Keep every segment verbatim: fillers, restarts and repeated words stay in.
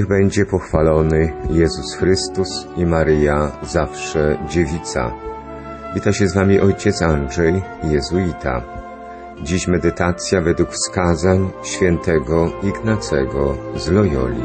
Niech będzie pochwalony Jezus Chrystus i Maryja, zawsze dziewica. Wita się z wami ojciec Andrzej, jezuita. Dziś medytacja według wskazań świętego Ignacego z Loyoli.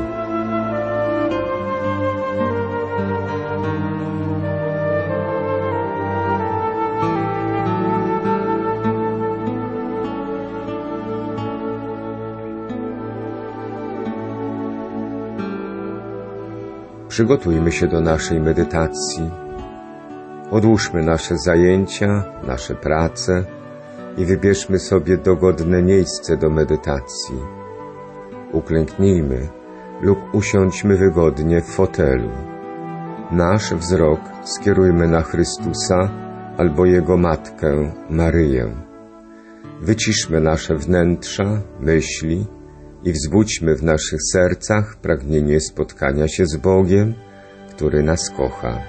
Przygotujmy się do naszej medytacji. Odłóżmy nasze zajęcia, nasze prace i wybierzmy sobie dogodne miejsce do medytacji. Uklęknijmy lub usiądźmy wygodnie w fotelu. Nasz wzrok skierujmy na Chrystusa albo Jego Matkę, Maryję. Wyciszmy nasze wnętrza, myśli i wzbudźmy w naszych sercach pragnienie spotkania się z Bogiem, który nas kocha.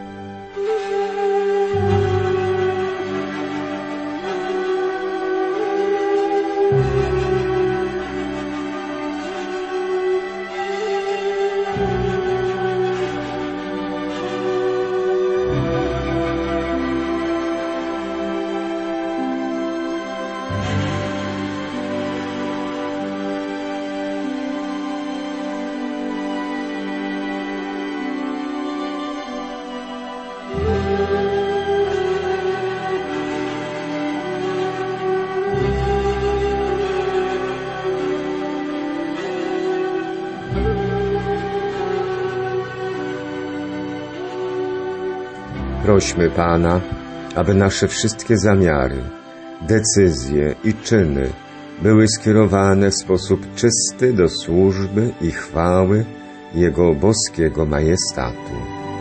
Prośmy Pana, aby nasze wszystkie zamiary, decyzje i czyny były skierowane w sposób czysty do służby i chwały Jego boskiego majestatu.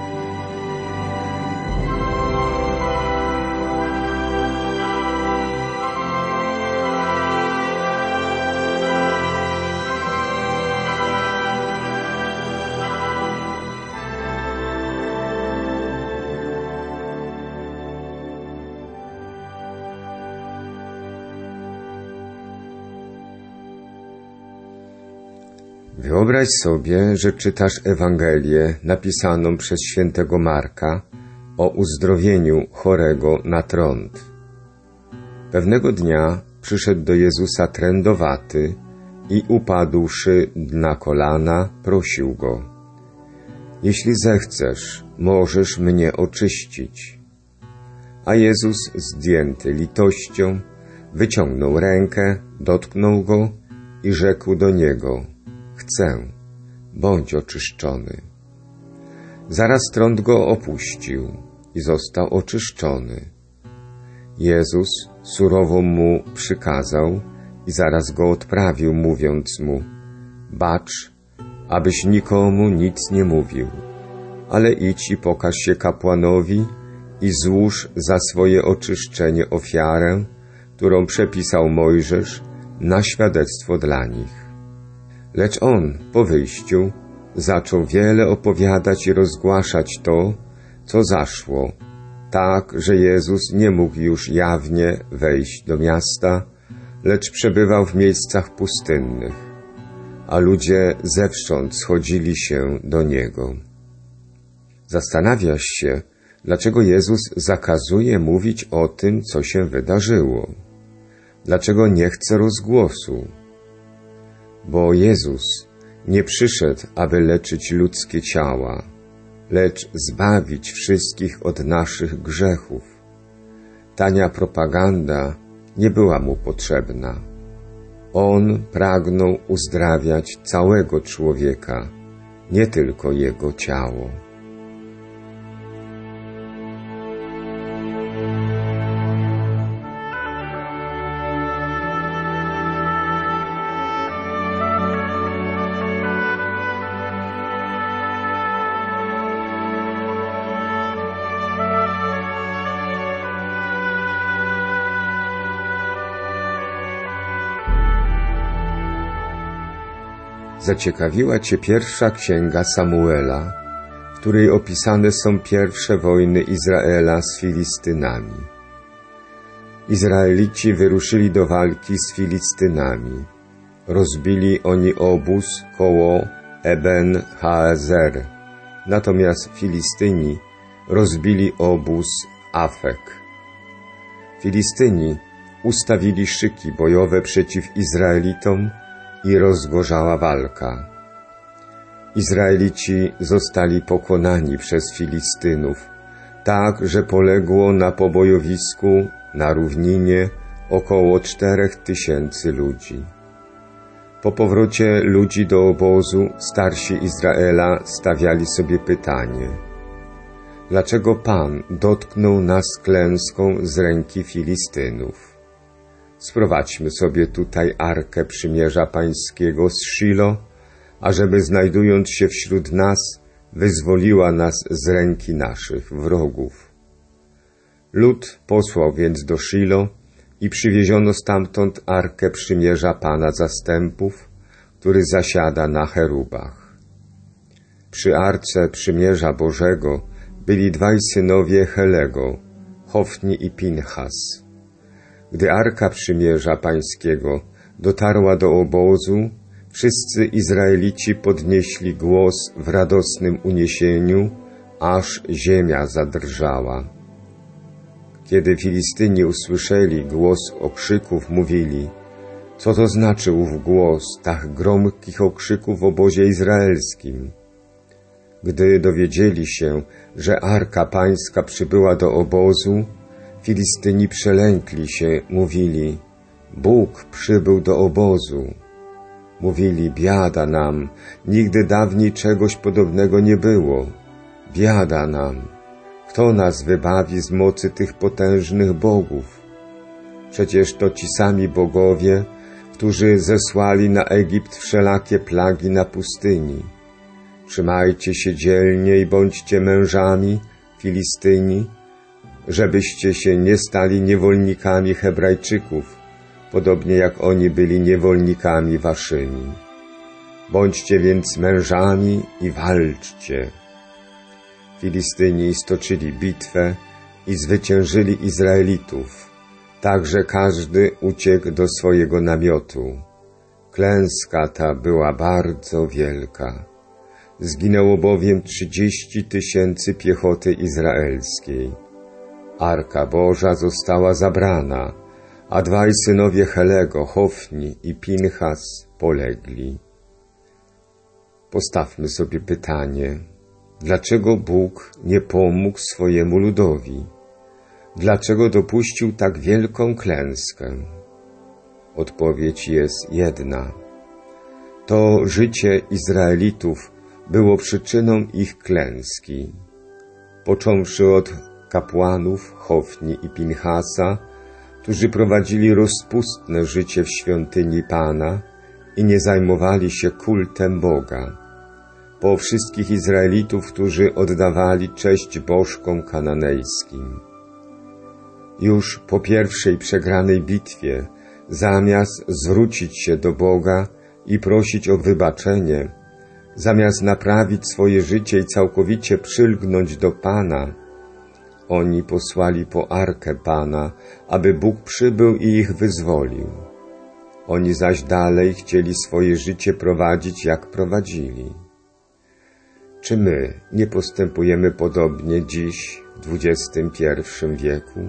Wyobraź sobie, że czytasz Ewangelię napisaną przez świętego Marka o uzdrowieniu chorego na trąd. Pewnego dnia przyszedł do Jezusa trędowaty i upadłszy na kolana, prosił Go: „Jeśli zechcesz, możesz mnie oczyścić”. A Jezus, zdjęty litością, wyciągnął rękę, dotknął go i rzekł do niego: „Chcę, bądź oczyszczony”. Zaraz trąd go opuścił i został oczyszczony. Jezus surowo mu przykazał i zaraz go odprawił, mówiąc mu: „Bacz, abyś nikomu nic nie mówił, ale idź i pokaż się kapłanowi i złóż za swoje oczyszczenie ofiarę, którą przepisał Mojżesz, na świadectwo dla nich”. Lecz on, po wyjściu, zaczął wiele opowiadać i rozgłaszać to, co zaszło, tak, że Jezus nie mógł już jawnie wejść do miasta, lecz przebywał w miejscach pustynnych, a ludzie zewsząd schodzili się do Niego. Zastanawiasz się, dlaczego Jezus zakazuje mówić o tym, co się wydarzyło. Dlaczego nie chce rozgłosu? Bo Jezus nie przyszedł, aby leczyć ludzkie ciała, lecz zbawić wszystkich od naszych grzechów. Tania propaganda nie była Mu potrzebna. On pragnął uzdrawiać całego człowieka, nie tylko jego ciało. Zaciekawiła Cię pierwsza księga Samuela, w której opisane są pierwsze wojny Izraela z Filistynami. Izraelici wyruszyli do walki z Filistynami. Rozbili oni obóz koło Eben Haezer, natomiast Filistyni rozbili obóz Afek. Filistyni ustawili szyki bojowe przeciw Izraelitom i rozgorzała walka. Izraelici zostali pokonani przez Filistynów, tak, że poległo na pobojowisku na równinie około czterech tysięcy ludzi. Po powrocie ludzi do obozu starsi Izraela stawiali sobie pytanie: dlaczego Pan dotknął nas klęską z ręki Filistynów? Sprowadźmy sobie tutaj Arkę Przymierza Pańskiego z Shilo, ażeby znajdując się wśród nas, wyzwoliła nas z ręki naszych wrogów. Lud posłał więc do Shilo i przywieziono stamtąd Arkę Przymierza Pana Zastępów, który zasiada na cherubach. Przy Arce Przymierza Bożego byli dwaj synowie Helego, Hofni i Pinchas. Gdy Arka Przymierza Pańskiego dotarła do obozu, wszyscy Izraelici podnieśli głos w radosnym uniesieniu, aż ziemia zadrżała. Kiedy Filistyni usłyszeli głos okrzyków, mówili: co to znaczy ów głos tak gromkich okrzyków w obozie izraelskim? Gdy dowiedzieli się, że Arka Pańska przybyła do obozu, Filistyni przelękli się, mówili: Bóg przybył do obozu. Mówili: biada nam, nigdy dawniej czegoś podobnego nie było. Biada nam, kto nas wybawi z mocy tych potężnych bogów? Przecież to ci sami bogowie, którzy zesłali na Egipt wszelakie plagi na pustyni. Trzymajcie się dzielnie i bądźcie mężami, Filistyni, żebyście się nie stali niewolnikami Hebrajczyków, podobnie jak oni byli niewolnikami waszymi. Bądźcie więc mężami i walczcie. Filistyni stoczyli bitwę i zwyciężyli Izraelitów, tak że każdy uciekł do swojego namiotu. Klęska ta była bardzo wielka. Zginęło bowiem trzydzieści tysięcy piechoty izraelskiej. Arka Boża została zabrana, a dwaj synowie Helego, Hofni i Pinchas, polegli. Postawmy sobie pytanie, dlaczego Bóg nie pomógł swojemu ludowi? Dlaczego dopuścił tak wielką klęskę? Odpowiedź jest jedna. To życie Izraelitów było przyczyną ich klęski. Począwszy od kapłanów Hofni i Pinchasa, którzy prowadzili rozpustne życie w świątyni Pana i nie zajmowali się kultem Boga, po wszystkich Izraelitów, którzy oddawali cześć bożkom kananejskim. Już po pierwszej przegranej bitwie, zamiast zwrócić się do Boga i prosić o wybaczenie, zamiast naprawić swoje życie i całkowicie przylgnąć do Pana, oni posłali po Arkę Pana, aby Bóg przybył i ich wyzwolił. Oni zaś dalej chcieli swoje życie prowadzić, jak prowadzili. Czy my nie postępujemy podobnie dziś, w dwudziestym pierwszym wieku?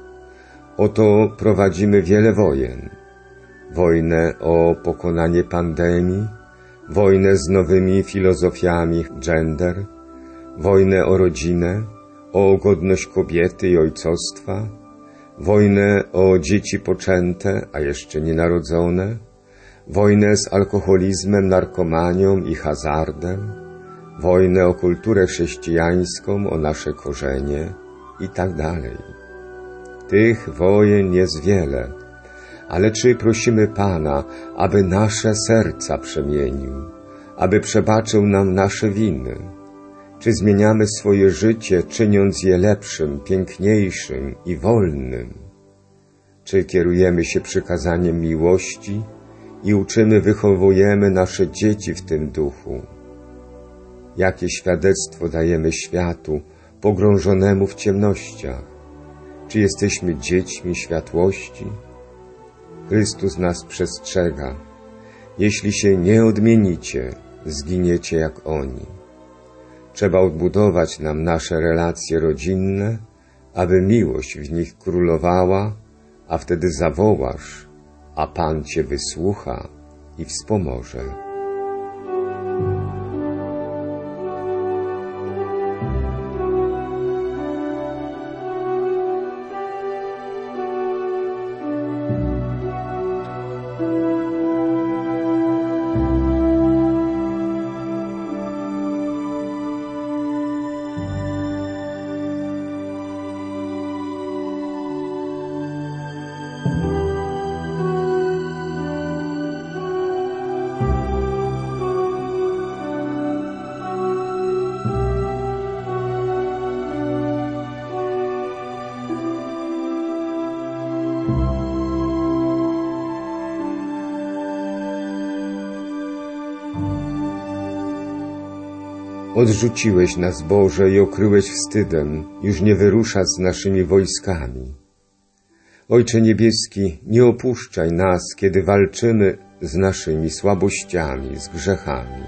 Oto prowadzimy wiele wojen. Wojnę o pokonanie pandemii, wojnę z nowymi filozofiami gender, wojnę o rodzinę, o godność kobiety i ojcostwa, wojnę o dzieci poczęte, a jeszcze nienarodzone, wojnę z alkoholizmem, narkomanią i hazardem, wojnę o kulturę chrześcijańską, o nasze korzenie i tak dalej. Tych wojen jest wiele, ale czy prosimy Pana, aby nasze serca przemienił, aby przebaczył nam nasze winy? Czy zmieniamy swoje życie, czyniąc je lepszym, piękniejszym i wolnym? Czy kierujemy się przykazaniem miłości i uczymy, wychowujemy nasze dzieci w tym duchu? Jakie świadectwo dajemy światu pogrążonemu w ciemnościach? Czy jesteśmy dziećmi światłości? Chrystus nas przestrzega. Jeśli się nie odmienicie, zginiecie jak oni. Trzeba odbudować nam nasze relacje rodzinne, aby miłość w nich królowała, a wtedy zawołasz, a Pan cię wysłucha i wspomoże. Odrzuciłeś nas, Boże, i okryłeś wstydem, już nie wyruszasz z naszymi wojskami. Ojcze Niebieski, nie opuszczaj nas, kiedy walczymy z naszymi słabościami, z grzechami.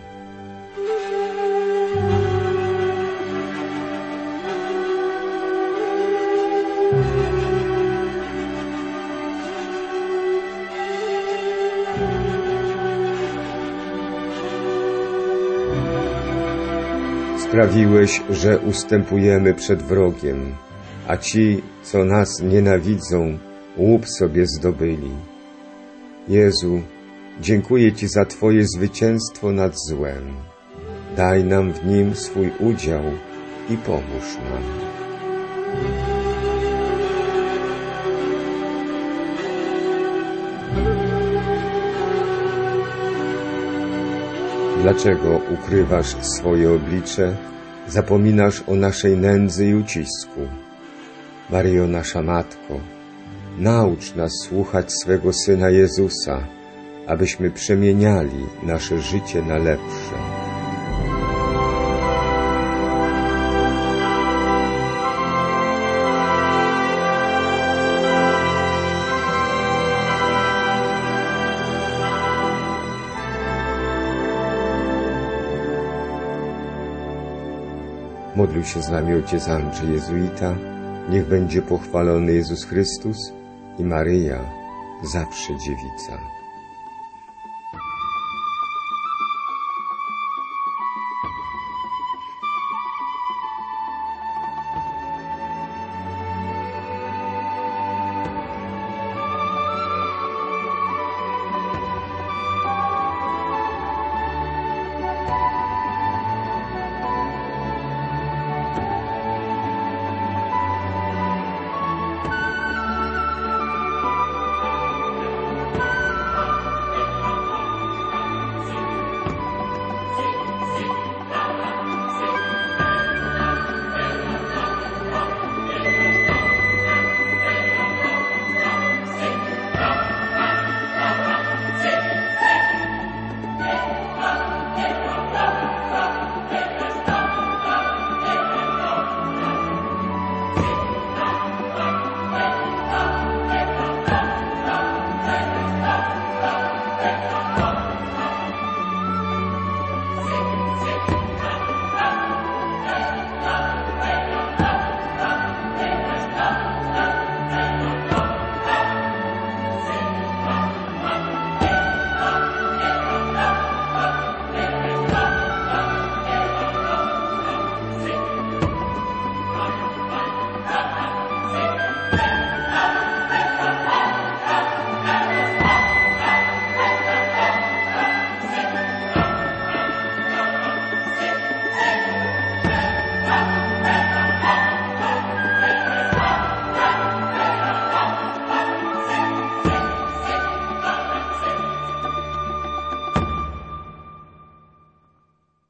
Sprawiłeś, że ustępujemy przed wrogiem, a ci, co nas nienawidzą, łup sobie zdobyli. Jezu, dziękuję Ci za Twoje zwycięstwo nad złem. Daj nam w nim swój udział i pomóż nam. Dlaczego ukrywasz swoje oblicze, zapominasz o naszej nędzy i ucisku? Maryjo, nasza Matko, naucz nas słuchać swego Syna Jezusa, abyśmy przemieniali nasze życie na lepsze. Modlił się z nami ojciec Andrzej Jezuita. Niech będzie pochwalony Jezus Chrystus i Maryja, zawsze dziewica.